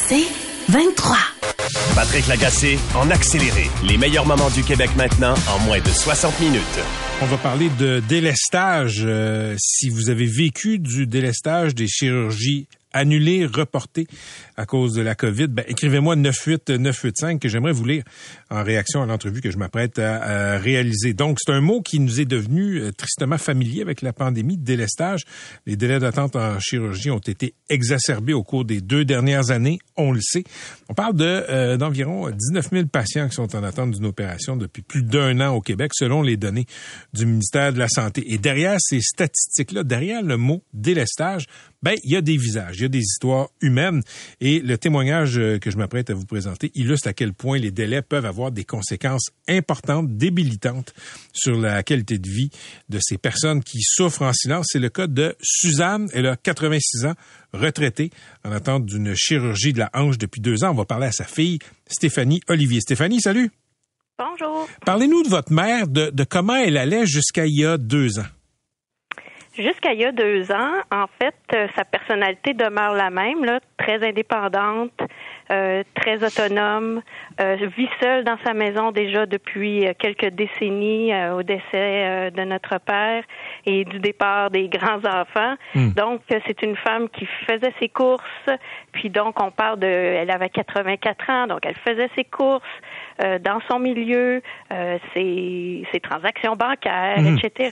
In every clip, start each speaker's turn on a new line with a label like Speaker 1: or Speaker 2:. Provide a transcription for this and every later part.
Speaker 1: C'est 23.
Speaker 2: Patrick Lagacé en accéléré. Les meilleurs moments du Québec maintenant en moins de 60 minutes.
Speaker 3: On va parler de délestage. Si vous avez vécu du délestage, des chirurgies annulées, reportées à cause de la COVID, écrivez-moi 98985 que j'aimerais vous lire en réaction à l'entrevue que je m'apprête à réaliser. Donc, c'est un mot qui nous est devenu tristement familier avec la pandémie, délestage. Les délais d'attente en chirurgie ont été exacerbés au cours des 2 dernières années, on le sait. On parle d'environ 19 000 patients qui sont en attente d'une opération depuis plus d'1 an au Québec, selon les données du ministère de la Santé. Et derrière ces statistiques-là, derrière le mot délestage, il y a des visages, il y a des histoires humaines. Et le témoignage que je m'apprête à vous présenter illustre à quel point les délais peuvent avoir des conséquences importantes, débilitantes sur la qualité de vie de ces personnes qui souffrent en silence. C'est le cas de Suzanne. Elle a 86 ans, retraitée, en attente d'une chirurgie de la hanche depuis 2 ans. On va parler à sa fille, Stéphanie Olivier. Stéphanie, salut.
Speaker 4: Bonjour.
Speaker 3: Parlez-nous de votre mère, de comment elle allait jusqu'à il y a 2 ans.
Speaker 4: Jusqu'à il y a 2 ans, en fait, sa personnalité demeure la même, là, très indépendante, très autonome, vit seule dans sa maison déjà depuis quelques décennies au décès de notre père et du départ des grands-enfants. Donc, c'est une femme qui faisait ses courses, puis donc on parle elle avait 84 ans, donc elle faisait ses courses dans son milieu, ses transactions bancaires, etc.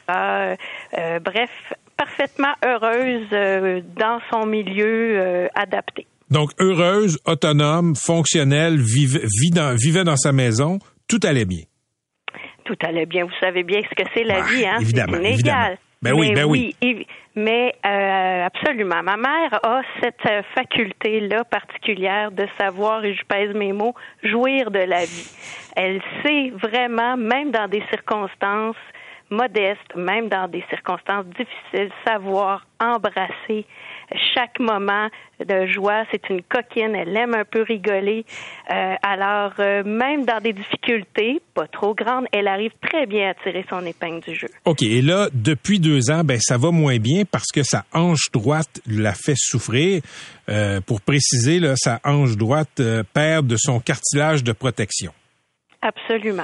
Speaker 4: Bref, parfaitement heureuse dans son milieu adapté.
Speaker 3: Donc, heureuse, autonome, fonctionnelle, vivait dans sa maison, tout allait bien.
Speaker 4: Tout allait bien. Vous savez bien ce que c'est la vie, hein?
Speaker 3: Évidemment,
Speaker 4: c'est inégal.
Speaker 3: Oui.
Speaker 4: Mais absolument. Ma mère a cette faculté-là particulière de savoir, et je pèse mes mots, jouir de la vie. Elle sait vraiment, même dans des circonstances modestes, même dans des circonstances difficiles, savoir embrasser chaque moment de joie. C'est une coquine, elle aime un peu rigoler. Alors, même dans des difficultés, pas trop grandes, elle arrive très bien à tirer son épingle du jeu. OK,
Speaker 3: et là, depuis 2 ans, ça va moins bien parce que sa hanche droite la fait souffrir. Pour préciser, là, sa hanche droite perd de son cartilage de protection.
Speaker 4: Absolument.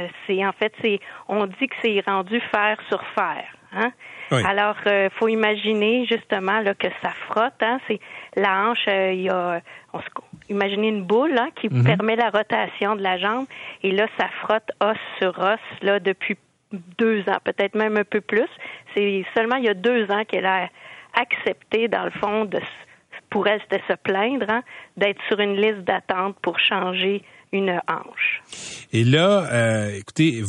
Speaker 4: On dit que c'est rendu fer sur fer, hein? Oui. Alors, faut imaginer justement là que ça frotte, hein. C'est la hanche, imaginez une boule hein, qui permet la rotation de la jambe, et là ça frotte os sur os là depuis 2 ans, peut-être même un peu plus. C'est seulement il y a 2 ans qu'elle a accepté dans le fond pour elle c'était se plaindre hein, d'être sur une liste d'attente pour changer une hanche.
Speaker 3: Et là, écoutez,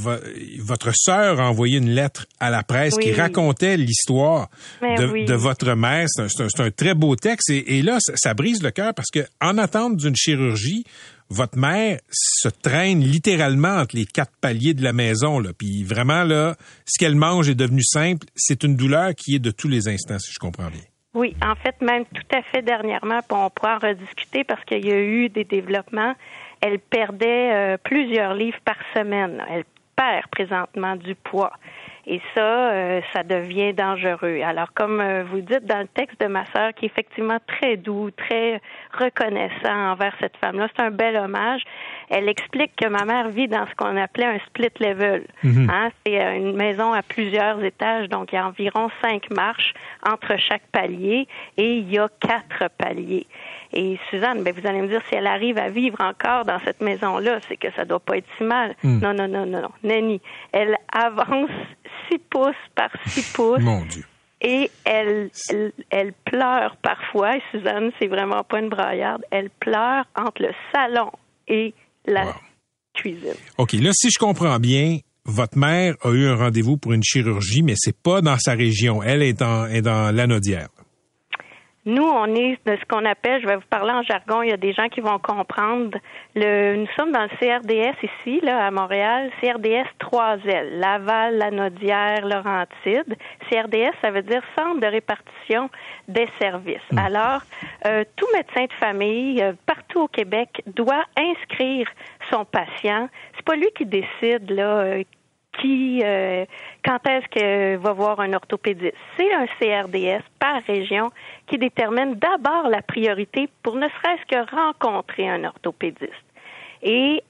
Speaker 3: votre sœur a envoyé une lettre à la presse qui racontait l'histoire de votre mère. C'est un très beau texte. Et là, ça brise le cœur parce que en attente d'une chirurgie, votre mère se traîne littéralement entre les 4 paliers de la maison. Là. Puis vraiment, là, ce qu'elle mange est devenu simple. C'est une douleur qui est de tous les instants, si je comprends bien.
Speaker 4: Oui, en fait, même tout à fait dernièrement, puis on pourra en rediscuter parce qu'il y a eu des développements. Elle perdait plusieurs livres par semaine. Elle perd présentement du poids. Et ça devient dangereux. Alors, comme vous dites dans le texte de ma sœur, qui est effectivement très doux, très reconnaissant envers cette femme-là, c'est un bel hommage. Elle explique que ma mère vit dans ce qu'on appelait un split level. Hein? C'est une maison à plusieurs étages, donc il y a environ 5 marches entre chaque palier et il y a 4 paliers. Et Suzanne, vous allez me dire, si elle arrive à vivre encore dans cette maison-là, c'est que ça doit pas être si mal. Non. Nenni, elle avance 6 pouces par 6 pouces.
Speaker 3: Mon Dieu.
Speaker 4: Et elle pleure parfois. Et Suzanne, c'est vraiment pas une braillarde. Elle pleure entre le salon et la cuisine. OK, là, si je comprends bien, votre mère a eu un rendez-vous pour une chirurgie, mais c'est pas dans sa région. Elle est dans Lanaudière. Nous, on est de ce qu'on appelle, je vais vous parler en jargon, il y a des gens qui vont comprendre, nous sommes dans le CRDS ici, là, à Montréal, CRDS 3L, Laval, Lanaudière, Laurentides. CRDS, ça veut dire Centre de répartition des services. Alors, tout médecin de famille, partout au Québec, doit inscrire son patient. C'est pas lui qui décide, là, quand est-ce que va voir un orthopédiste? C'est un CRDS par région qui détermine d'abord la priorité pour ne serait-ce que rencontrer un orthopédiste. Et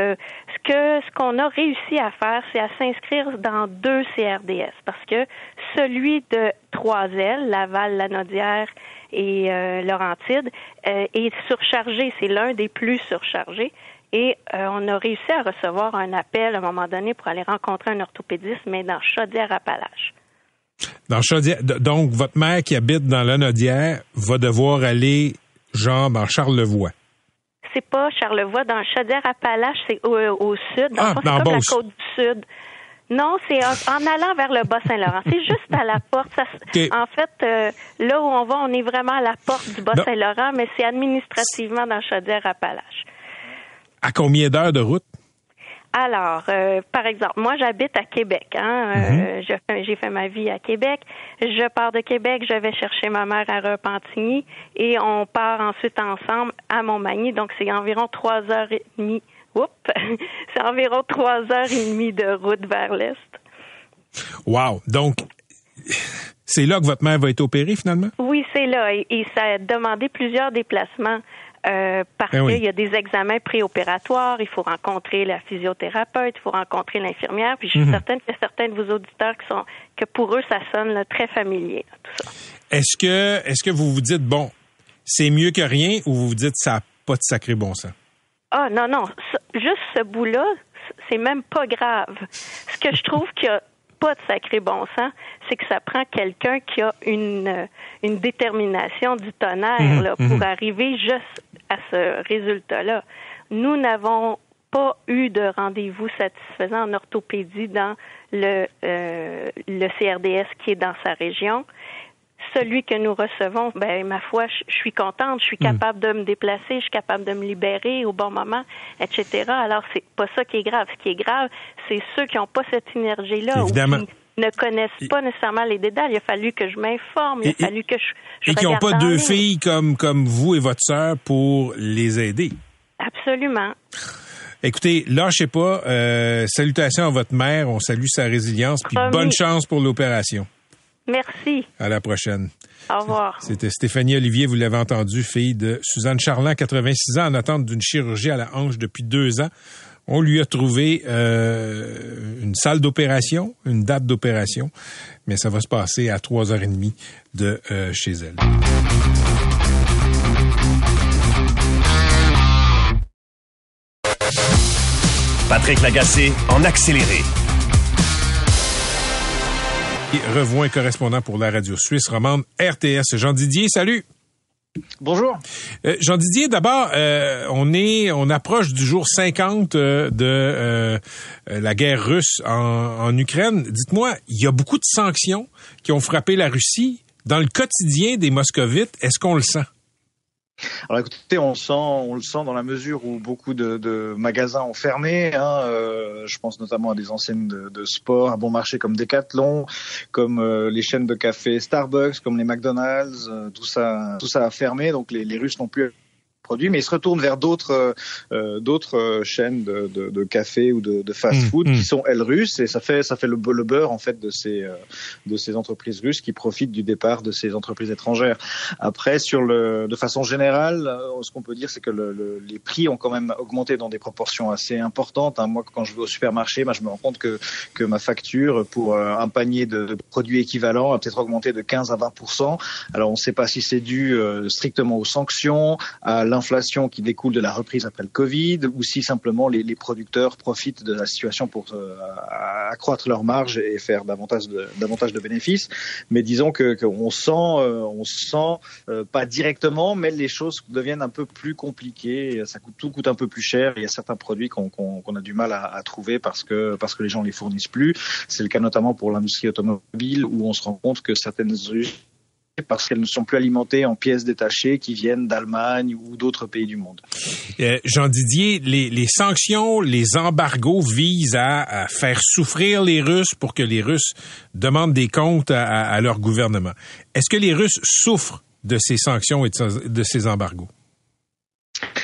Speaker 4: ce qu'on a réussi à faire, c'est à s'inscrire dans 2 CRDS parce que celui de Trois-Ailes, Laval, Lanaudière et Laurentides est surchargé. C'est l'un des plus surchargés. Et on a réussi à recevoir un appel à un moment donné pour aller rencontrer un orthopédiste, mais dans Chaudière-Appalaches.
Speaker 3: Dans Chaudière, donc votre mère qui habite dans Lanaudière va devoir aller genre dans Charlevoix.
Speaker 4: C'est pas Charlevoix, dans Chaudière-Appalaches, c'est au sud.
Speaker 3: Dans
Speaker 4: c'est comme
Speaker 3: Beauce.
Speaker 4: la côte du sud. Non, c'est en allant vers le Bas-Saint-Laurent. C'est juste à la porte.
Speaker 3: Okay.
Speaker 4: En fait, là où on va, on est vraiment à la porte du Bas-Saint-Laurent, mais c'est administrativement dans Chaudière-Appalaches. À
Speaker 3: combien d'heures de route?
Speaker 4: Alors, par exemple, moi, j'habite à Québec. J'ai fait ma vie à Québec. Je pars de Québec, je vais chercher ma mère à Repentigny et on part ensuite ensemble à Montmagny. Donc, c'est environ 3h30. C'est environ 3h30 de route vers l'est. Wow!
Speaker 3: Donc, c'est là que votre mère va être opérée, finalement?
Speaker 4: Oui, c'est là. Et ça a demandé plusieurs déplacements. Parce qu'il y a des examens préopératoires, il faut rencontrer la physiothérapeute, il faut rencontrer l'infirmière, puis je suis certaine qu'il y a certains de vos auditeurs que pour eux, ça sonne là, très familier, là, tout ça.
Speaker 3: Est-ce que vous vous dites, bon, c'est mieux que rien, ou vous vous dites, ça n'a pas de sacré bon sens?
Speaker 4: Ah, non, juste ce bout-là, c'est même pas grave. Ce que je trouve qu'il y a pas de sacré bon sens, c'est que ça prend quelqu'un qui a une détermination du tonnerre là, pour arriver juste à ce résultat-là. Nous n'avons pas eu de rendez-vous satisfaisant en orthopédie dans le CRDS qui est dans sa région. Celui que nous recevons, ma foi, je suis contente, je suis capable de me déplacer, je suis capable de me libérer au bon moment, etc. Alors, c'est pas ça qui est grave. Ce qui est grave, c'est ceux qui n'ont pas cette énergie-là.
Speaker 3: Évidemment.
Speaker 4: Ou qui ne connaissent pas nécessairement les détails. Il a fallu que je m'informe, il a fallu que je
Speaker 3: et qui n'ont pas 2 filles comme vous et votre sœur pour les aider.
Speaker 4: Absolument.
Speaker 3: Écoutez, lâchez pas. Salutations à votre mère. On salue sa résilience. Puis bonne chance pour l'opération.
Speaker 4: Merci.
Speaker 3: À la prochaine.
Speaker 4: Au revoir.
Speaker 3: C'était Stéphanie Olivier, vous l'avez entendu, fille de Suzanne Charland, 86 ans, en attente d'une chirurgie à la hanche depuis 2 ans. On lui a trouvé une salle d'opération, une date d'opération, mais ça va se passer à 3h30 de chez elle.
Speaker 2: Patrick Lagacé en accéléré.
Speaker 3: Revois un correspondant pour la radio suisse romande RTS. Jean Didier, salut.
Speaker 1: Bonjour.
Speaker 3: Jean Didier, d'abord, on approche du jour 50 de la guerre russe en Ukraine. Dites-moi, il y a beaucoup de sanctions qui ont frappé la Russie. Dans le quotidien des Moscovites, est-ce qu'on le sent?
Speaker 1: Alors écoutez, on le sent dans la mesure où beaucoup de magasins ont fermé. Je pense notamment à des enseignes de sport à bon marché comme Decathlon, comme les chaînes de café Starbucks, comme les McDonald's. Tout ça a fermé. Donc les Russes n'ont plus produits, mais ils se retournent vers d'autres chaînes de café ou de fast-food qui sont elles russes, et ça fait le beurre en fait de ces entreprises russes qui profitent du départ de ces entreprises étrangères. Après, de façon générale, ce qu'on peut dire, c'est que les prix ont quand même augmenté dans des proportions assez importantes. Moi, quand je vais au supermarché, je me rends compte que ma facture pour un panier de produits équivalents a peut-être augmenté de 15 à 20%. Alors, on ne sait pas si c'est dû strictement aux sanctions, à l'inflation qui découle de la reprise après le Covid, ou si simplement les producteurs profitent de la situation pour accroître leurs marges et faire davantage de bénéfices. Mais disons qu'on sent pas directement, mais les choses deviennent un peu plus compliquées. Tout coûte un peu plus cher. Il y a certains produits qu'on a du mal à trouver parce que les gens les fournissent plus. C'est le cas notamment pour l'industrie automobile, où on se rend compte que certaines usines, parce qu'elles ne sont plus alimentées en pièces détachées qui viennent d'Allemagne ou d'autres pays du monde.
Speaker 3: Jean Didier, les sanctions, les embargos visent à faire souffrir les Russes pour que les Russes demandent des comptes à leur gouvernement. Est-ce que les Russes souffrent de ces sanctions et de ces embargos?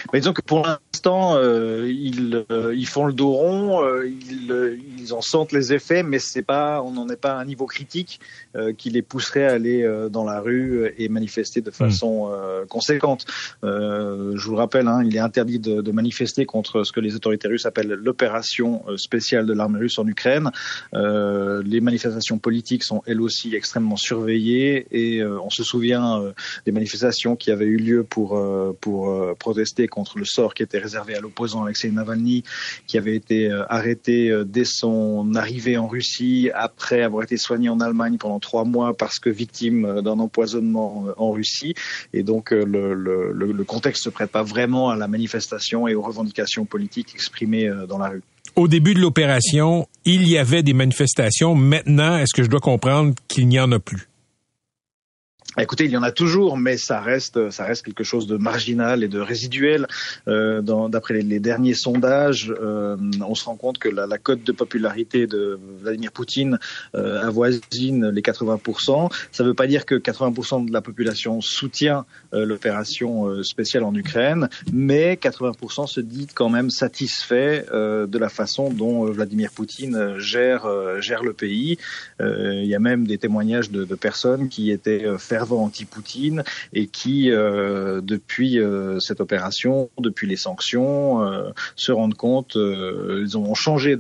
Speaker 1: Mais disons que pour l'instant, ils font le dos rond, ils en sentent les effets, mais on n'en est pas à un niveau critique qui les pousserait à aller dans la rue et manifester de façon conséquente. Je vous le rappelle, il est interdit de manifester contre ce que les autorités russes appellent l'opération spéciale de l'armée russe en Ukraine. Les manifestations politiques sont elles aussi extrêmement surveillées et on se souvient des manifestations qui avaient eu lieu pour protester contre le sort qui était réservé à l'opposant Alexei Navalny, qui avait été arrêté dès son arrivée en Russie, après avoir été soigné en Allemagne pendant 3 mois parce que victime d'un empoisonnement en Russie. Et donc le contexte ne se prête pas vraiment à la manifestation et aux revendications politiques exprimées dans la rue.
Speaker 3: Au début de l'opération, il y avait des manifestations. Maintenant, est-ce que je dois comprendre qu'il n'y en a plus?
Speaker 1: Écoutez, il y en a toujours, mais ça reste quelque chose de marginal et de résiduel. D'après les derniers sondages, on se rend compte que la cote de popularité de Vladimir Poutine avoisine les 80%. Ça ne veut pas dire que 80% de la population soutient l'opération spéciale en Ukraine, mais 80% se dit quand même satisfait de la façon dont Vladimir Poutine gère le pays. Il y a même des témoignages de personnes qui étaient fervents anti-Poutine et qui, depuis cette opération, depuis les sanctions, se rendent compte, ils ont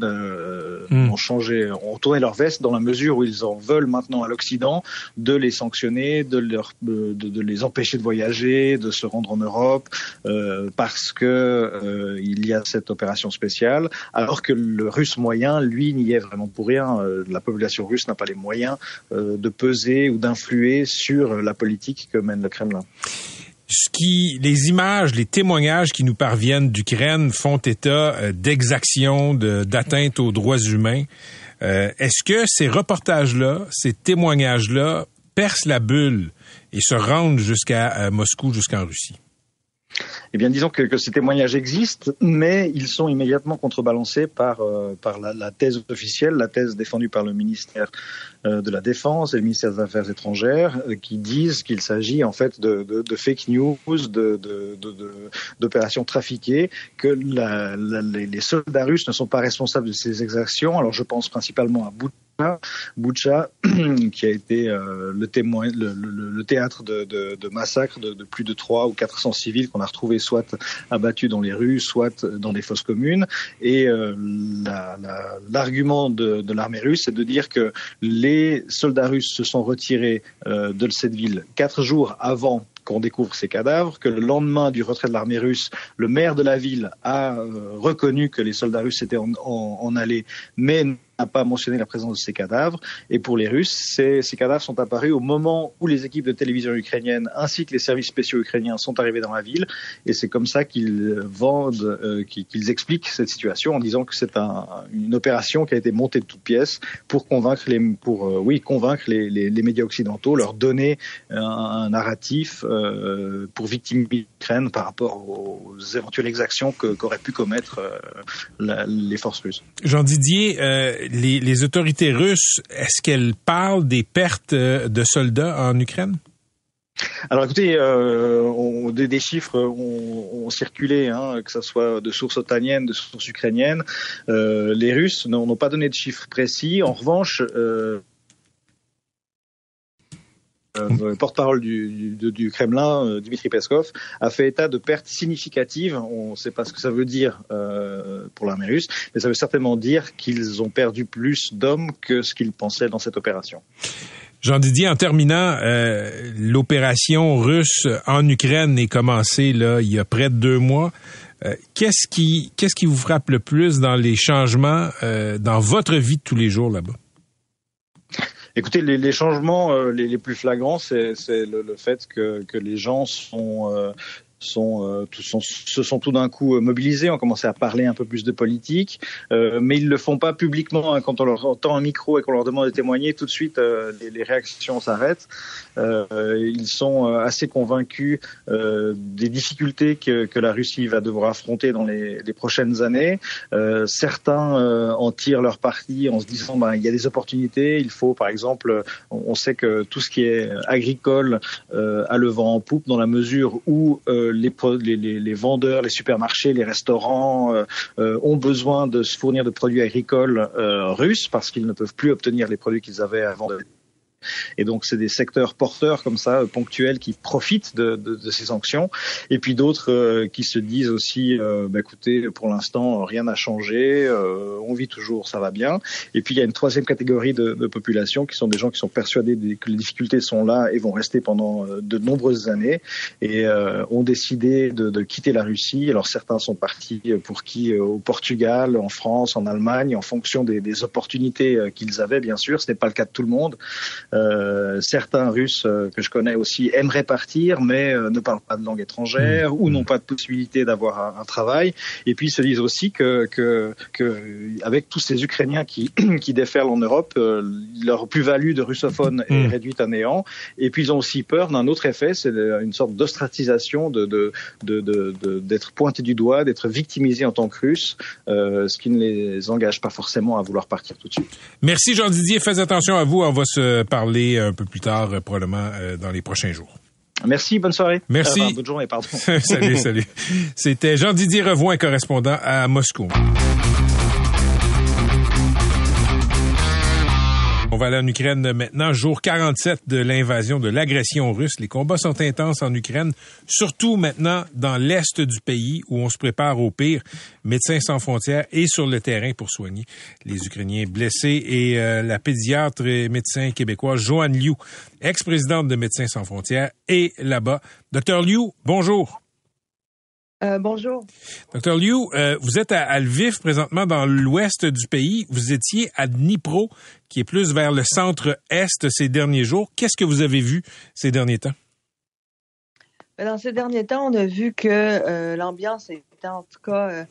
Speaker 1: tourné leur veste dans la mesure où ils en veulent maintenant à l'Occident de les sanctionner, de les empêcher de voyager, de se rendre en Europe, parce que il y a cette opération spéciale, alors que le Russe moyen, lui, n'y est vraiment pour rien. La population russe n'a pas les moyens de peser ou d'influer sur la politique que mène le Kremlin.
Speaker 3: Les images, les témoignages qui nous parviennent d'Ukraine font état d'exactions, d'atteintes aux droits humains. Est-ce que ces reportages-là, ces témoignages-là percent la bulle et se rendent jusqu'à Moscou, jusqu'en Russie?
Speaker 1: Eh bien, disons que ces témoignages existent, mais ils sont immédiatement contrebalancés par la thèse officielle, la thèse défendue par le ministère de la Défense et le ministère des Affaires étrangères, qui disent qu'il s'agit en fait de fake news, d'opérations trafiquées, que les soldats russes ne sont pas responsables de ces exactions. Alors, je pense principalement à Boutcha, qui a été le théâtre de massacres de plus de 300 ou 400 civils qu'on a retrouvés soit abattus dans les rues, soit dans des fosses communes. Et l'argument de l'armée russe, c'est de dire que les soldats russes se sont retirés de cette ville 4 jours avant qu'on découvre ces cadavres, que le lendemain du retrait de l'armée russe, le maire de la ville a reconnu que les soldats russes étaient en allée, mais n'a pas mentionné la présence de ces cadavres. Et pour les Russes, ces cadavres sont apparus au moment où les équipes de télévision ukrainiennes ainsi que les services spéciaux ukrainiens sont arrivés dans la ville. Et c'est comme ça qu'ils qu'ils expliquent cette situation en disant que c'est une opération qui a été montée de toutes pièces pour convaincre les médias occidentaux, leur donner un narratif pour victimiser l'Ukraine par rapport aux éventuelles exactions qu'auraient pu commettre les forces russes.
Speaker 3: Jean Didier, les autorités russes, est-ce qu'elles parlent des pertes de soldats en Ukraine?
Speaker 1: Alors écoutez, des chiffres ont circulé, que ce soit de sources otaniennes, de sources ukrainiennes. Les Russes n'ont pas donné de chiffres précis. En revanche, le porte-parole du Kremlin, Dmitri Peskov, a fait état de pertes significatives. On ne sait pas ce que ça veut dire pour l'armée russe, mais ça veut certainement dire qu'ils ont perdu plus d'hommes que ce qu'ils pensaient dans cette opération.
Speaker 3: Jean Didier, en terminant, l'opération russe en Ukraine est commencée là il y a près de 2 mois. Qu'est-ce qui vous frappe le plus dans les changements dans votre vie de tous les jours là-bas?
Speaker 1: Écoutez, les changements les plus flagrants, c'est le fait que les gens se sont tout d'un coup mobilisés, ont commencé à parler un peu plus de politique, mais ils le font pas publiquement. Quand on leur tend un micro et qu'on leur demande de témoigner, tout de suite les réactions s'arrêtent. Ils sont assez convaincus des difficultés que la Russie va devoir affronter dans les prochaines années. Certains en tirent leur parti en se disant il y a des opportunités. Il faut, par exemple, on sait que tout ce qui est agricole a le vent en poupe dans la mesure où les vendeurs, les supermarchés, les restaurants ont besoin de se fournir de produits agricoles russes parce qu'ils ne peuvent plus obtenir les produits qu'ils avaient avant de... Et donc, c'est des secteurs porteurs comme ça, ponctuels, qui profitent de ces sanctions. Et puis d'autres qui se disent aussi, écoutez, pour l'instant, rien n'a changé, on vit toujours, ça va bien. Et puis, il y a une troisième catégorie de population qui sont des gens qui sont persuadés que les difficultés sont là et vont rester pendant de nombreuses années et ont décidé de quitter la Russie. Alors, certains sont partis pour qui au Portugal, en France, en Allemagne, en fonction des opportunités qu'ils avaient, bien sûr. Ce n'est pas le cas de tout le monde. Certains Russes que je connais aussi aimeraient partir, mais ne parlent pas de langue étrangère ou n'ont pas de possibilité d'avoir un travail. Et puis ils se disent aussi que avec tous ces Ukrainiens qui déferlent en Europe, leur plus-value de russophone est réduite à néant. Et puis ils ont aussi peur d'un autre effet, c'est une sorte d'ostracisation, d'être pointé du doigt, d'être victimisé en tant que Russe, ce qui ne les engage pas forcément à vouloir partir tout de suite.
Speaker 3: Merci Jean-Didier, faites attention à vous, on va se parler un peu plus tard, probablement dans les prochains jours.
Speaker 1: Merci, bonne soirée.
Speaker 3: Merci.
Speaker 1: Bonne journée, pardon.
Speaker 3: Salut. C'était Jean-Didier Revoin, correspondant à Moscou. On va aller en Ukraine maintenant, jour 47 de l'invasion, de l'agression russe. Les combats sont intenses en Ukraine, surtout maintenant dans l'est du pays où on se prépare au pire. Médecins sans frontières est sur le terrain pour soigner les Ukrainiens blessés et la pédiatre et médecin québécoise Joanne Liu, ex-présidente de Médecins sans frontières, est là-bas. Docteur Liu, bonjour.
Speaker 5: Bonjour.
Speaker 3: Docteur Liu, vous êtes à Lviv présentement dans l'ouest du pays. Vous étiez à Dnipro, qui est plus vers le centre-est ces derniers jours. Qu'est-ce que vous avez vu ces derniers temps?
Speaker 5: Dans ces derniers temps, on a vu que l'ambiance était en tout cas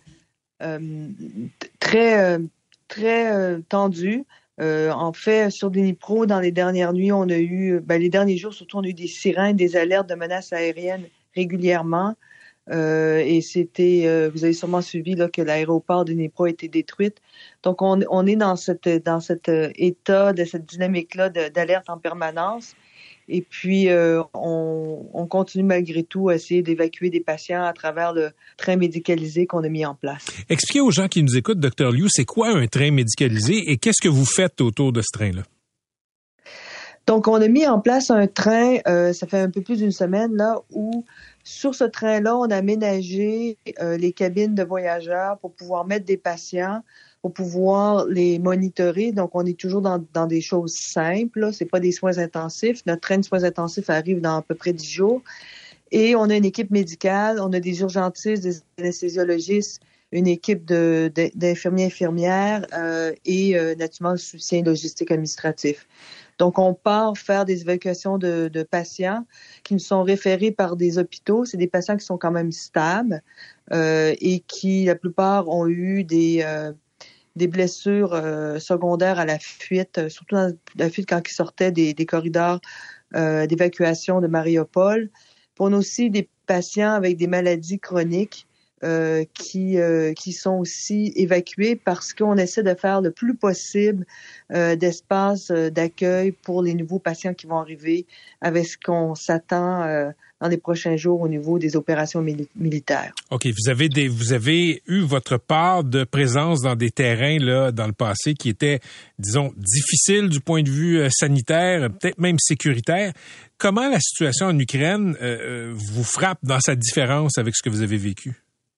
Speaker 5: très tendue. En fait, sur Dnipro, dans les dernières nuits, on a eu, les derniers jours surtout, on a eu des sirènes, des alertes de menaces aériennes régulièrement. Et c'était, vous avez sûrement suivi là, que l'aéroport de Dnipro a été détruit. Donc, on est dans cet état, de cette dynamique-là d'alerte en permanence. Et puis, on continue malgré tout à essayer d'évacuer des patients à travers le train médicalisé qu'on a mis en place.
Speaker 3: Expliquez aux gens qui nous écoutent, Dr. Liu, c'est quoi un train médicalisé et qu'est-ce que vous faites autour de ce train-là?
Speaker 5: Donc, on a mis en place un train, ça fait un peu plus d'une semaine, là, où sur ce train-là, on a aménagé les cabines de voyageurs pour pouvoir mettre des patients, pour pouvoir les monitorer. Donc, on est toujours dans des choses simples, là. C'est pas des soins intensifs. Notre train de soins intensifs arrive dans à peu près 10 jours. Et on a une équipe médicale, on a des urgentistes, des anesthésiologistes, une équipe d'infirmiers, infirmières et naturellement le soutien logistique administratif. Donc, on part faire des évacuations de patients qui nous sont référés par des hôpitaux. C'est des patients qui sont quand même stables et qui, la plupart, ont eu des blessures secondaires à la fuite, surtout dans la fuite quand ils sortaient des corridors d'évacuation de Mariupol. Puis on a aussi des patients avec des maladies chroniques qui sont aussi évacués parce qu'on essaie de faire le plus possible d'espace d'accueil pour les nouveaux patients qui vont arriver avec ce qu'on s'attend dans les prochains jours au niveau des opérations militaires.
Speaker 3: OK. Vous avez eu votre part de présence dans des terrains là dans le passé qui étaient, disons, difficiles du point de vue sanitaire, peut-être même sécuritaire. Comment la situation en Ukraine vous frappe dans sa différence avec ce que vous avez vécu?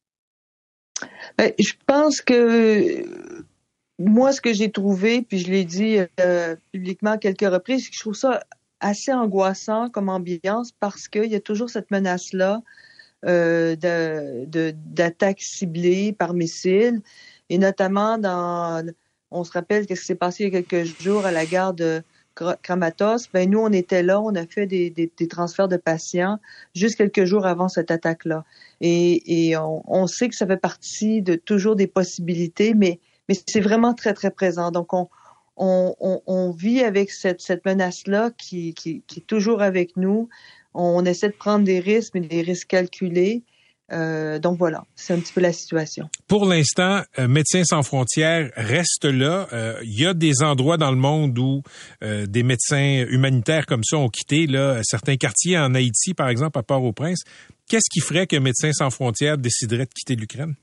Speaker 5: Je pense que moi, ce que j'ai trouvé, puis je l'ai dit publiquement à quelques reprises, c'est que je trouve ça assez angoissant comme ambiance parce qu'il y a toujours cette menace-là d'attaques ciblées par missiles et notamment on se rappelle ce qui s'est passé il y a quelques jours à la gare de Kramatorsk. Nous, on était là, on a fait des transferts de patients juste quelques jours avant cette attaque-là. Et on sait que ça fait partie de toujours des possibilités, mais c'est vraiment très, très présent. Donc, on vit avec cette menace-là qui est toujours avec nous. On essaie de prendre des risques, mais des risques calculés. Donc voilà, c'est un petit peu la situation.
Speaker 3: Pour l'instant, Médecins sans frontières reste là. Il y a des endroits dans le monde où des médecins humanitaires comme ça ont quitté là, certains quartiers en Haïti, par exemple, à Port-au-Prince. qu'est-ce qui ferait que Médecins sans frontières déciderait de quitter l'Ukraine?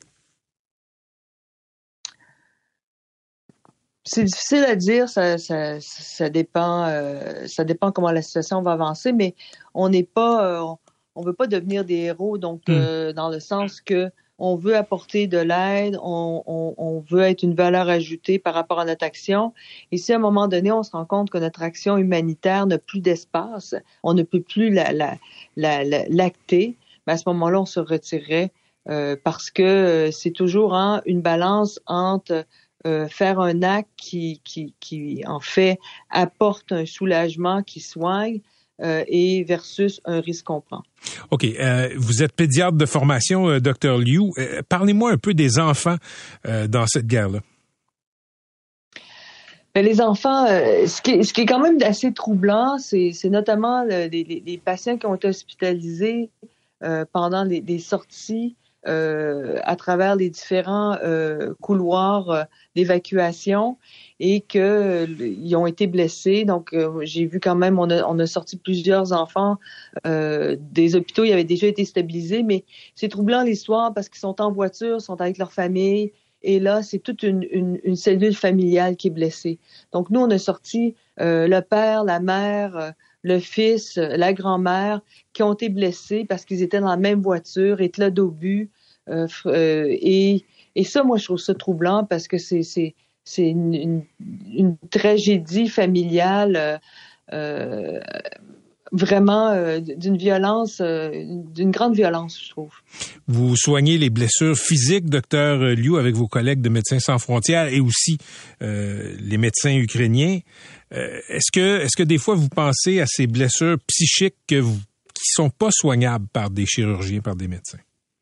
Speaker 5: C'est difficile à dire, ça dépend comment la situation va avancer, mais on n'est pas, on veut pas devenir des héros, donc dans le sens que on veut apporter de l'aide, on veut être une valeur ajoutée par rapport à notre action. Et si à un moment donné, on se rend compte que notre action humanitaire n'a plus d'espace, on ne peut plus l'acter, ben à ce moment-là, on se retirerait parce que c'est toujours une balance entre faire un acte qui en fait apporte un soulagement, qui soigne, et versus un risque qu'on prend.
Speaker 3: OK. Vous êtes pédiatre de formation, Dr. Liu. Parlez-moi un peu des enfants dans cette guerre-là.
Speaker 5: Ben, les enfants, ce qui est quand même assez troublant, c'est notamment les patients qui ont été hospitalisés pendant des sorties à travers les différents couloirs d'évacuation et ils ont été blessés. Donc, j'ai vu quand même, on a sorti plusieurs enfants des hôpitaux. Ils avaient déjà été stabilisés, mais c'est troublant l'histoire parce qu'ils sont en voiture, sont avec leur famille. Et là, c'est toute une cellule familiale qui est blessée. Donc, nous, on a sorti le père, la mère, le fils, la grand-mère, qui ont été blessés parce qu'ils étaient dans la même voiture, éclat d'obus. Et ça, moi, je trouve ça troublant parce que c'est une tragédie familiale vraiment d'une violence, d'une grande violence, je trouve.
Speaker 3: Vous soignez les blessures physiques, Dr. Liu, avec vos collègues de Médecins sans frontières et aussi les médecins ukrainiens. Est-ce que des fois vous pensez à ces blessures psychiques qui sont pas soignables par des chirurgiens, par des médecins?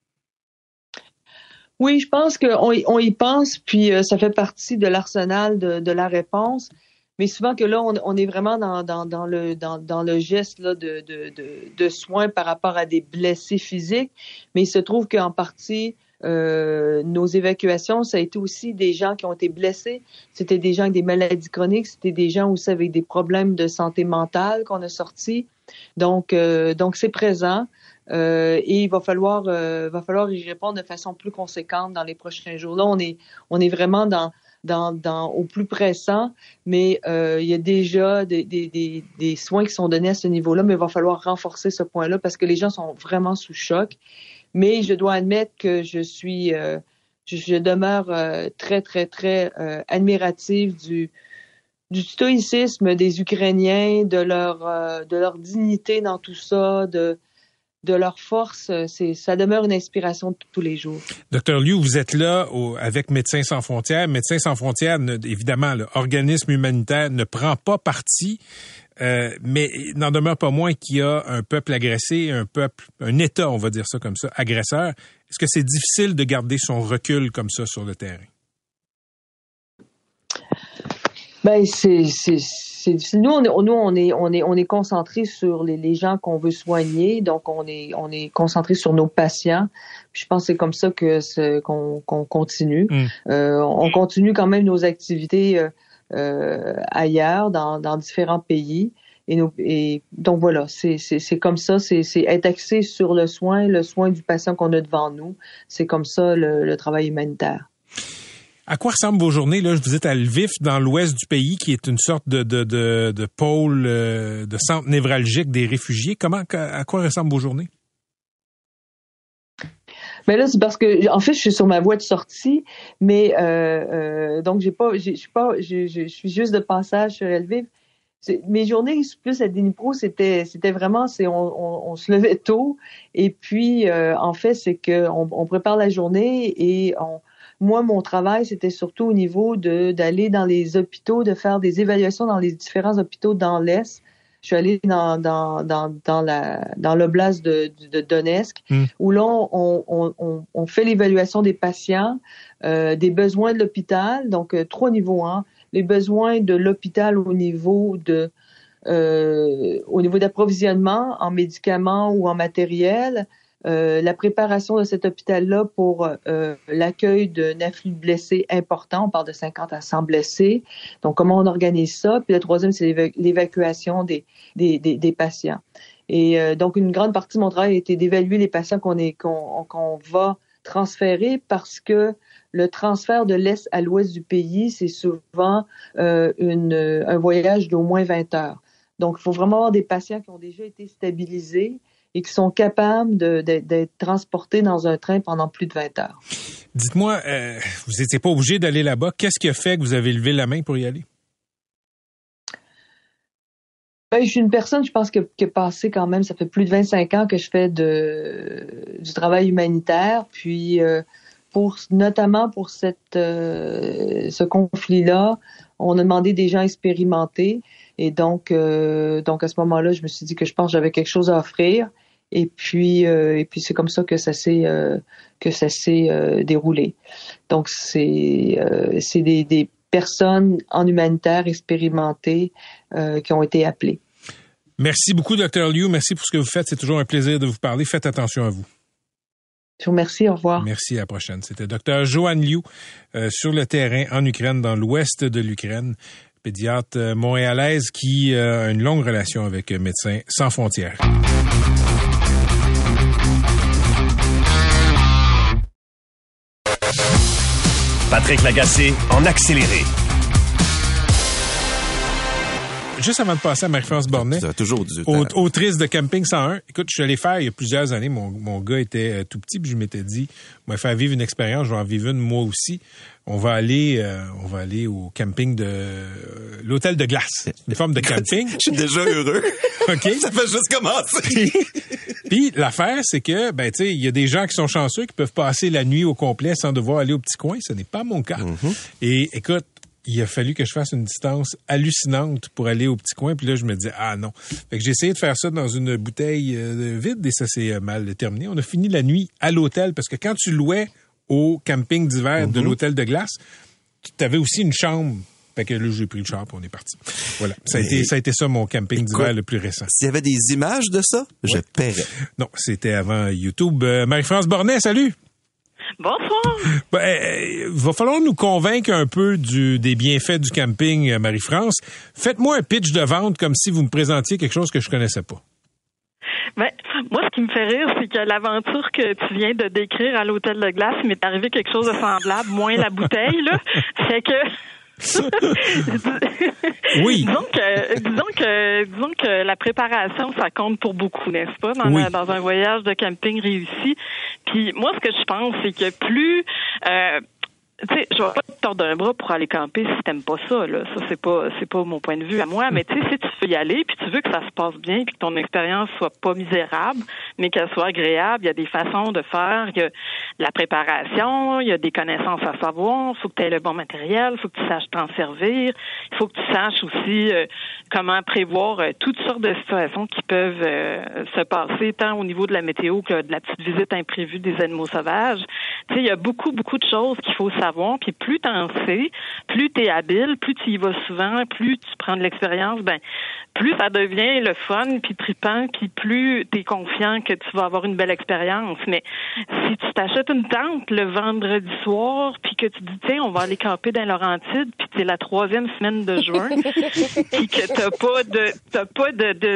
Speaker 5: Oui, je pense qu'on y pense, puis ça fait partie de l'arsenal de la réponse. Mais souvent que là, on est vraiment dans le geste là de soins par rapport à des blessés physiques. Mais il se trouve qu'en partie, nos évacuations, ça a été aussi des gens qui ont été blessés. C'était des gens avec des maladies chroniques, c'était des gens aussi avec des problèmes de santé mentale qu'on a sortis. Donc c'est présent. Et il va falloir y répondre de façon plus conséquente dans les prochains jours. Là, on est vraiment dans au plus pressant, mais il y a déjà des soins qui sont donnés à ce niveau-là, mais il va falloir renforcer ce point-là parce que les gens sont vraiment sous choc. Mais je dois admettre que je demeure très, très, très admirative du stoïcisme des Ukrainiens, de leur dignité dans tout ça, de leur force, ça demeure une inspiration de tous les jours.
Speaker 3: Dr. Liu, vous êtes là avec Médecins sans frontières. Médecins sans frontières, évidemment, l'organisme humanitaire ne prend pas parti, mais n'en demeure pas moins qu'il y a un peuple agressé, un État, on va dire ça comme ça, agresseur. Est-ce que c'est difficile de garder son recul comme ça sur le terrain?
Speaker 5: Ben c'est difficile. Nous on est concentré sur les gens qu'on veut soigner, donc on est concentré sur nos patients. Puis je pense que c'est comme ça qu'on continue. On continue quand même nos activités ailleurs dans différents pays et donc voilà, c'est comme ça, c'est être axé sur le soin du patient qu'on a devant nous. C'est comme ça le travail humanitaire.
Speaker 3: À quoi ressemblent vos journées? Là, vous êtes à Lviv, dans l'ouest du pays, qui est une sorte de pôle, de centre névralgique des réfugiés. À quoi ressemblent vos journées?
Speaker 5: Mais là, c'est parce que, en fait, je suis sur ma voie de sortie, mais donc je suis juste de passage sur Lviv. Mes journées plus à Dnipro, c'était vraiment, on se levait tôt, et puis en fait, c'est que on prépare la journée et moi, mon travail, c'était surtout au niveau d'aller dans les hôpitaux, de faire des évaluations dans les différents hôpitaux dans l'Est. Je suis allée dans l'oblast de Donetsk, où là, on fait l'évaluation des patients, des besoins de l'hôpital, donc 3 niveaux, les besoins de l'hôpital au niveau d'approvisionnement en médicaments ou en matériel, la préparation de cet hôpital-là pour l'accueil d'un afflux de blessés important. On parle de 50 à 100 blessés. Donc, comment on organise ça? Puis le troisième, c'est l'évacuation des patients. Et donc, une grande partie de mon travail a été d'évaluer les patients qu'on va transférer parce que le transfert de l'Est à l'Ouest du pays, c'est souvent un voyage d'au moins 20 heures. Donc, il faut vraiment avoir des patients qui ont déjà été stabilisés et qui sont capables d'être transportés dans un train pendant plus de 20 heures.
Speaker 3: Dites-moi, vous n'étiez pas obligé d'aller là-bas. Qu'est-ce qui a fait que vous avez levé la main pour y aller?
Speaker 5: Ben, je suis une personne, je pense, qui a passé quand même, ça fait plus de 25 ans que je fais du travail humanitaire. Puis, notamment pour ce conflit-là, on a demandé des gens expérimentés. Et donc à ce moment-là, je me suis dit que je pense que j'avais quelque chose à offrir. Et puis c'est comme ça que ça s'est déroulé. Donc c'est des personnes en humanitaire expérimentées qui ont été appelées.
Speaker 3: Merci beaucoup, Dr. Liu. Merci pour ce que vous faites. C'est toujours un plaisir de vous parler. Faites attention à vous.
Speaker 5: Je vous remercie. Au revoir.
Speaker 3: Merci, à la prochaine. C'était Dr. Joanne Liu sur le terrain en Ukraine, dans l'ouest de l'Ukraine, pédiatre montréalaise qui a une longue relation avec Médecins sans frontières.
Speaker 2: Patrick Lagacé en accéléré.
Speaker 3: Juste avant de passer à Marie-France Bornet, autrice de Camping 101, écoute, je suis allé faire il y a plusieurs années, mon gars était tout petit, puis je m'étais dit, on va faire vivre une expérience, je vais en vivre une moi aussi. On va aller au camping de l'hôtel de glace, une forme de camping.
Speaker 6: Je suis déjà heureux.
Speaker 3: OK.
Speaker 6: Ça fait juste commencer.
Speaker 3: Puis l'affaire, c'est que, tu sais, il y a des gens qui sont chanceux qui peuvent passer la nuit au complet sans devoir aller au petit coin. Ce n'est pas mon cas. Mm-hmm. Et écoute, il a fallu que je fasse une distance hallucinante pour aller au petit coin. Puis là, je me disais, ah non. Fait que j'ai essayé de faire ça dans une bouteille vide et ça s'est mal terminé. On a fini la nuit à l'hôtel parce que quand tu louais au camping d'hiver de l'hôtel de glace, tu avais aussi une chambre. Fait que là, j'ai pris le char et on est parti. Voilà. Ça a été ça mon camping d'hiver le plus récent.
Speaker 6: S'il y avait des images de ça, je paierais.
Speaker 3: Non, c'était avant YouTube. Marie-France Bornet, salut!
Speaker 7: Bonsoir.
Speaker 3: Va falloir nous convaincre un peu des bienfaits du camping, Marie-France. Faites-moi un pitch de vente comme si vous me présentiez quelque chose que je connaissais pas.
Speaker 7: Ben, moi, ce qui me fait rire, c'est que l'aventure que tu viens de décrire à l'hôtel de glace m'est arrivé quelque chose de semblable, moins la bouteille, là. Fait que...
Speaker 3: Oui.
Speaker 7: Disons que la préparation, ça compte pour beaucoup, n'est-ce pas, dans un voyage de camping réussi. Puis moi, ce que je pense, c'est que plus tu sais, je vais pas te tordre un bras pour aller camper si t'aimes pas ça, là. Ça, c'est pas mon point de vue à moi. Mais tu sais, si tu veux y aller, puis tu veux que ça se passe bien, puis que ton expérience soit pas misérable, mais qu'elle soit agréable, il y a des façons de faire. Il y a de la préparation, il y a des connaissances à savoir. Il faut que tu aies le bon matériel, il faut que tu saches t'en servir. Il faut que tu saches aussi comment prévoir toutes sortes de situations qui peuvent se passer, tant au niveau de la météo que de la petite visite imprévue des animaux sauvages. Tu sais, il y a beaucoup de choses qu'il faut savoir. Puis plus t'en sais, plus t'es habile, plus tu y vas souvent, plus tu prends de l'expérience, ben plus ça devient le fun, puis trippant, puis plus t'es confiant que tu vas avoir une belle expérience. Mais si tu t'achètes une tente le vendredi soir, puis que tu dis tiens, on va aller camper dans Laurentides, puis c'est la 3e semaine de juin, puis que t'as pas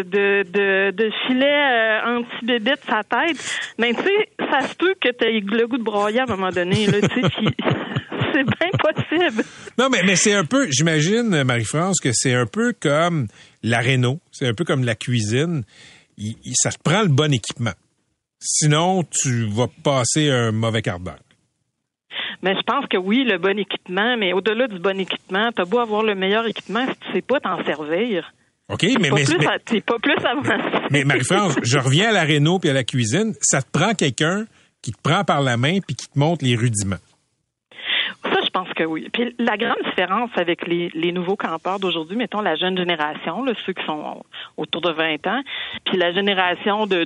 Speaker 7: de filet anti-bébite sa tête, ben tu sais, ça se peut que t'aies le goût de broyer à un moment donné, là, tu sais, puis c'est bien possible.
Speaker 3: Non, mais c'est un peu, j'imagine, Marie-France, que c'est un peu comme la réno, c'est un peu comme la cuisine. Ça te prend le bon équipement. Sinon, tu vas passer un mauvais quart d'heure.
Speaker 7: Mais je pense que oui, le bon équipement, mais au-delà du bon équipement, t'as beau avoir le meilleur équipement, si tu sais pas t'en servir.
Speaker 3: OK,
Speaker 7: t'es pas plus avancé.
Speaker 3: Mais Marie-France, je reviens à la réno puis à la cuisine. Ça te prend quelqu'un qui te prend par la main puis qui te montre les rudiments.
Speaker 7: Ça, je pense que oui. Puis la grande différence avec les nouveaux campeurs d'aujourd'hui, mettons la jeune génération, là, ceux qui sont autour de 20 ans, puis la génération des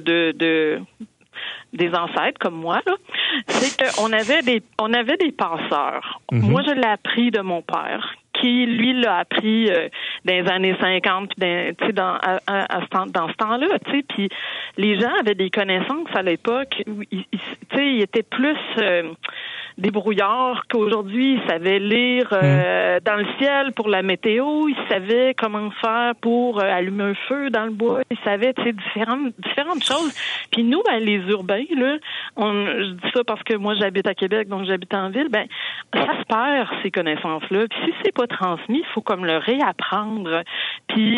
Speaker 7: ancêtres comme moi, là, c'est qu'on avait des passeurs. Mm-hmm. Moi, je l'ai appris de mon père, qui lui l'a appris dans les années 50, puis dans ce temps-là, tu sais. Puis les gens avaient des connaissances à l'époque où ils étaient plus débrouillards, qu'aujourd'hui, ils savaient lire dans le ciel pour la météo, ils savaient comment faire pour allumer un feu dans le bois, ils savaient, tu sais, différentes choses. Puis nous, ben, les urbains, là, je dis ça parce que moi, j'habite à Québec, donc j'habite en ville, ben, ça se perd, ces connaissances-là. Puis si c'est pas transmis, il faut comme le réapprendre. Puis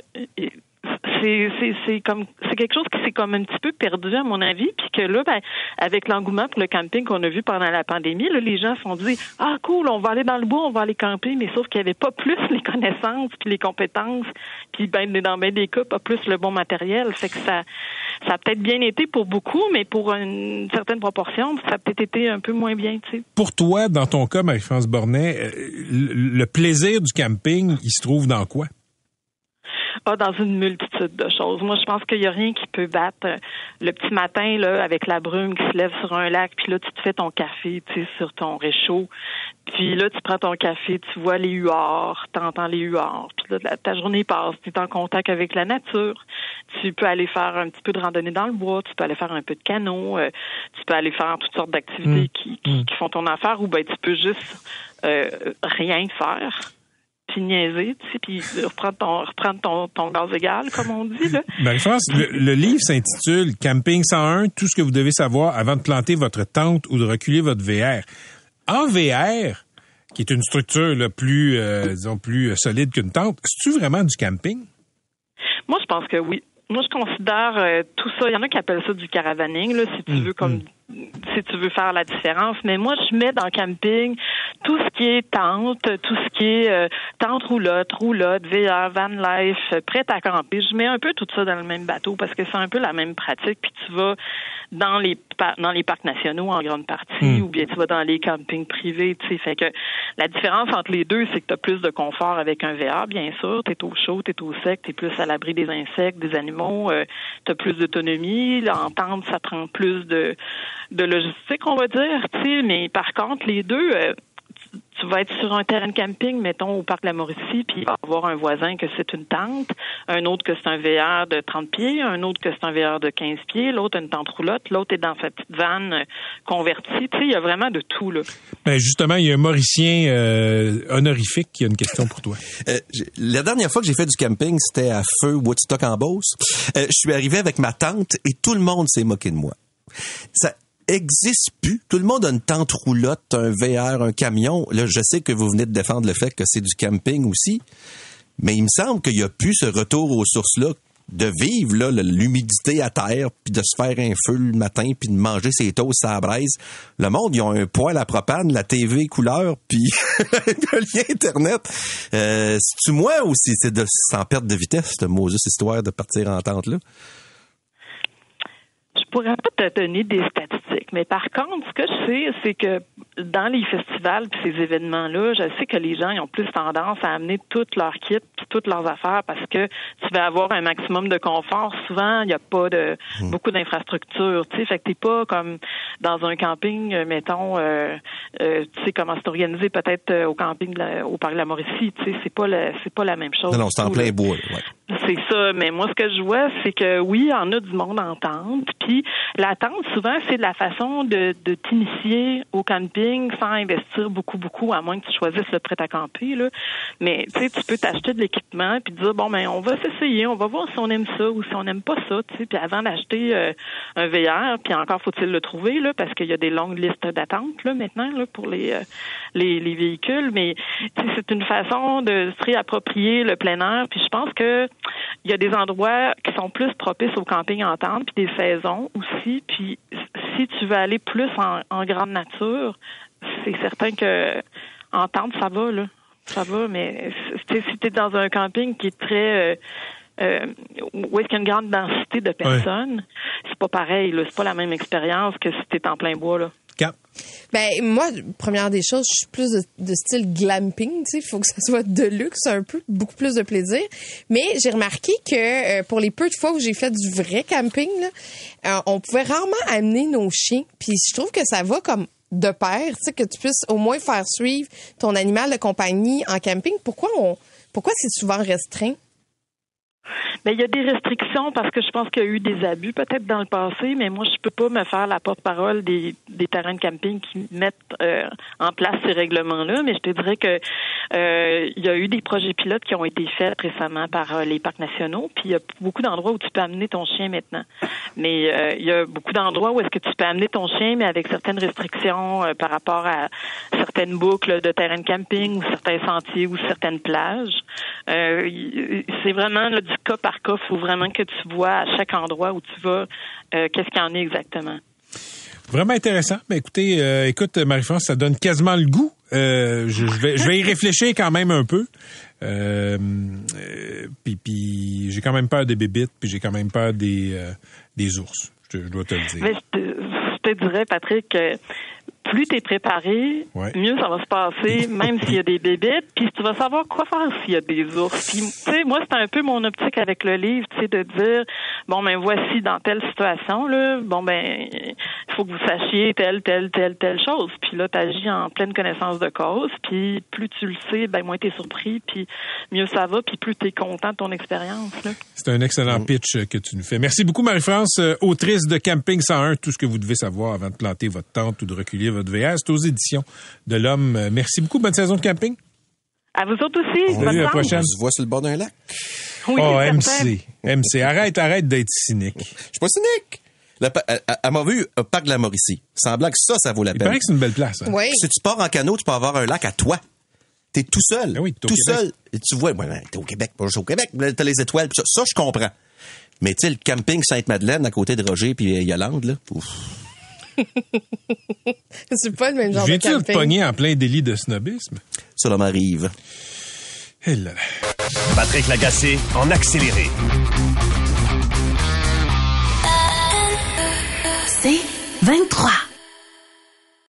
Speaker 7: c'est quelque chose qui s'est comme un petit peu perdu à mon avis, puis que là, ben, avec l'engouement pour le camping qu'on a vu pendant la pandémie, là, les gens se sont dit cool, on va aller dans le bois, on va aller camper, mais sauf qu'il n'y avait pas plus les connaissances puis les compétences, puis ben dans ben des cas pas plus le bon matériel, fait que ça a peut-être bien été pour beaucoup, mais pour une certaine proportion, ça a peut-être été un peu moins bien, tu sais. Pour
Speaker 3: toi, dans ton cas, Marie-France Bornet, le plaisir du camping, il se trouve dans quoi?
Speaker 7: Dans une multitude de choses. Moi, je pense qu'il n'y a rien qui peut battre le petit matin là avec la brume qui se lève sur un lac, puis là, tu te fais ton café, tu sais, sur ton réchaud. Puis là, tu prends ton café, tu vois les huards, t'entends les huards. Puis là, ta journée passe, tu es en contact avec la nature. Tu peux aller faire un petit peu de randonnée dans le bois, tu peux aller faire un peu de canot, tu peux aller faire toutes sortes d'activités qui font ton affaire, ou ben tu peux juste rien faire. Puis niaiser, tu sais, puis reprendre ton gaz égal, comme on dit, là.
Speaker 3: Marie-France, le livre s'intitule « Camping 101, tout ce que vous devez savoir avant de planter votre tente ou de reculer votre VR ». En VR, qui est une structure là, plus solide qu'une tente, c'est-tu vraiment du camping?
Speaker 7: Moi, je pense que oui. Moi, je considère tout ça, il y en a qui appellent ça du caravaning, là, si tu veux si tu veux faire la différence. Mais moi, je mets dans le camping tout ce qui est tente, tout ce qui est tente roulotte, VR, van life, prête à camper. Je mets un peu tout ça dans le même bateau parce que c'est un peu la même pratique. Puis tu vas dans les parcs nationaux en grande partie ou bien tu vas dans les campings privés. Tu sais, fait que la différence entre les deux, c'est que tu as plus de confort avec un VR, bien sûr. Tu es au chaud, tu es au sec, tu es plus à l'abri des insectes, des animaux. Tu as plus d'autonomie. En tente, ça prend plus de logistique, on va dire, tu sais, mais par contre, les deux, tu vas être sur un terrain de camping, mettons, au parc de la Mauricie, puis il va y avoir un voisin que c'est une tente, un autre que c'est un VR de 30 pieds, un autre que c'est un VR de 15 pieds, l'autre une tente roulotte, l'autre est dans sa petite vanne convertie. Tu sais, il y a vraiment de tout, là.
Speaker 3: Ben justement, il y a un Mauricien honorifique qui a une question pour toi.
Speaker 6: La dernière fois que j'ai fait du camping, c'était à Feu, Woodstock en Beauce. Je suis arrivé avec ma tente et tout le monde s'est moqué de moi. Ça existe plus. Tout le monde a une tente roulotte, un VR, un camion. Là, je sais que vous venez de défendre le fait que c'est du camping aussi, mais il me semble qu'il y a plus ce retour aux sources-là, de vivre là l'humidité à terre, puis de se faire un feu le matin, puis de manger ses toasts à la braise. Le monde, ils ont un poêle à propane, la TV couleur, puis un lien Internet. C'est-tu moi ou c'est sans perte de vitesse, cette mauvaise histoire de partir en tente là?
Speaker 7: Je pourrais pas te donner des statistiques, mais par contre, ce que je sais, c'est que dans les festivals et ces événements-là, je sais que les gens ils ont plus tendance à amener toutes leurs kits puis toutes leurs affaires parce que tu vas avoir un maximum de confort. Souvent, il n'y a pas de beaucoup d'infrastructures, tu sais, fait que t'es pas comme dans un camping, mettons, tu sais comment c'est organisé peut-être au camping au parc de la Mauricie, tu sais, c'est pas la même chose.
Speaker 6: Non, c'est en plein bois. Ouais.
Speaker 7: C'est ça, mais moi ce que je vois, c'est que oui, il y en a du monde en tente, puis la tente souvent c'est de la façon de t'initier au camping sans investir beaucoup, à moins que tu choisisses le prêt à camper là. Mais tu sais, tu peux t'acheter de l'équipement puis dire bon ben on va s'essayer, on va voir si on aime ça ou si on n'aime pas ça, tu sais. Puis avant d'acheter un VR, puis encore faut-il le trouver là parce qu'il y a des longues listes d'attente là maintenant là pour les véhicules. Mais c'est une façon de se réapproprier le plein air. Puis je pense que il y a des endroits qui sont plus propices au camping en tente, puis des saisons aussi. Puis si tu veux aller plus en grande nature, c'est certain que en tente, ça va, là. Ça va, mais si tu es dans un camping qui est très... où est-ce qu'il y a une grande densité de personnes, c'est pas pareil, là. C'est pas la même expérience que si tu es en plein bois, là.
Speaker 8: Ben moi, première des choses, je suis plus de style glamping, tu sais, il faut que ça soit de luxe un peu, beaucoup plus de plaisir. Mais j'ai remarqué que pour les peu de fois où j'ai fait du vrai camping, là, on pouvait rarement amener nos chiens. Puis je trouve que ça va comme de pair, tu sais, que tu puisses au moins faire suivre ton animal de compagnie en camping. Pourquoi c'est souvent restreint?
Speaker 7: Ben, il y a des restrictions parce que je pense qu'il y a eu des abus peut-être dans le passé, mais moi, je peux pas me faire la porte-parole des terrains de camping qui mettent en place ces règlements-là, mais je te dirais que il y a eu des projets pilotes qui ont été faits récemment par les parcs nationaux, puis il y a beaucoup d'endroits où tu peux amener ton chien maintenant. Mais il y a beaucoup d'endroits où est-ce que tu peux amener ton chien, mais avec certaines restrictions par rapport à certaines boucles de terrain de camping ou certains sentiers ou certaines plages. C'est vraiment là, du cas par cas. Il faut vraiment que tu vois à chaque endroit où tu vas qu'est-ce qu'il y en a exactement.
Speaker 3: Vraiment intéressant. Mais écoutez, écoute, Marie-France, ça donne quasiment le goût. Je vais y réfléchir quand même un peu. Puis j'ai quand même peur des bébites, puis j'ai quand même peur des ours. Je dois te le dire.
Speaker 7: Mais je te dirais, Patrick, que plus tu es préparé, mieux ça va se passer, même s'il y a des bébites, puis tu vas savoir quoi faire s'il y a des ours. Puis, tu sais, moi, c'est un peu mon optique avec le livre, tu sais, de dire, bon, ben, voici dans telle situation, là, bon, ben, il faut que vous sachiez telle chose. Puis là, tu agis en pleine connaissance de cause, puis plus tu le sais, ben, moins tu es surpris, puis mieux ça va, puis plus tu es content de ton expérience, là.
Speaker 3: C'est un excellent pitch que tu nous fais. Merci beaucoup, Marie-France, autrice de Camping 101, tout ce que vous devez savoir avant de planter votre tente ou de recueillir votre VR. C'est aux éditions de l'Homme. Merci beaucoup. Bonne saison de camping.
Speaker 7: À vous autres aussi.
Speaker 3: Salut, à la prochaine.
Speaker 6: On se voit sur le bord d'un lac.
Speaker 7: Oui,
Speaker 3: MC. Arrête d'être cynique.
Speaker 6: Je suis pas cynique. Elle m'a vu au parc de la Mauricie. Semblant que ça vaut la peine.
Speaker 3: Il paraît que c'est une belle place. Hein?
Speaker 8: Oui.
Speaker 6: Si tu pars en canot, tu peux avoir un lac à toi. T'es tout seul.
Speaker 3: Ben oui,
Speaker 6: tout seul. Et tu vois, t'es au Québec, pas juste au Québec. T'as les étoiles. Ça, je comprends. Mais tu sais, le camping Sainte-Madeleine à côté de Roger puis Yolande, là. Ouf.
Speaker 8: C'est pas le même genre de camping.
Speaker 3: Viens-tu te pogner en plein délit de snobisme?
Speaker 6: Ça m'arrive.
Speaker 3: Et là.
Speaker 2: Patrick Lagacé en accéléré.
Speaker 9: C'est 23.